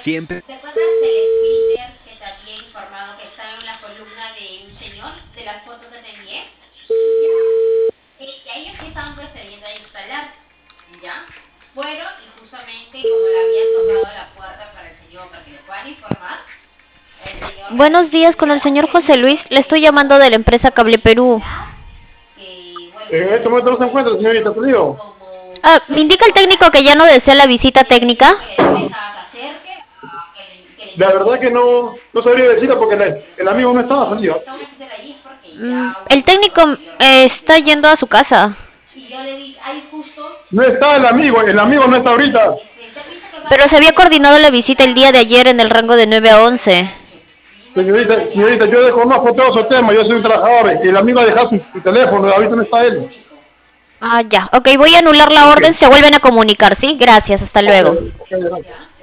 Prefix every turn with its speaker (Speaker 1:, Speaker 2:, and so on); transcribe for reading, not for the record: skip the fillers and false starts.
Speaker 1: Siempre.
Speaker 2: ¿Te acuerdas del speaker que te había informado que estaba en la columna de un señor, de las fotos que te envié? Que ellos sí estaban procediendo a instalar, ¿ya? Fueron y justamente como le habían tocado la puerta para el señor, para que le puedan informar, el señor
Speaker 3: Buenos días, con el señor José Luis. Le estoy llamando de la empresa Cable Perú.
Speaker 4: En este momento no se encuentra, señorita, te digo.
Speaker 3: Ah, me indica el técnico que ya no desea la visita técnica.
Speaker 4: La verdad que no sabría decirlo porque el amigo no estaba salido.
Speaker 3: El técnico está yendo a su casa.
Speaker 4: No está el amigo no está ahorita.
Speaker 3: Pero se había coordinado la visita el día de ayer en el rango de 9 a 11.
Speaker 4: Señorita, yo desconozco todo su tema, yo soy un trabajador y el amigo ha dejado su teléfono, ahorita no está él.
Speaker 3: Ah, ya. Ok, voy a anular la orden,
Speaker 4: Ok,
Speaker 3: se vuelven a comunicar, ¿sí? Gracias, hasta
Speaker 4: ok,
Speaker 3: luego.
Speaker 4: ok, gracias.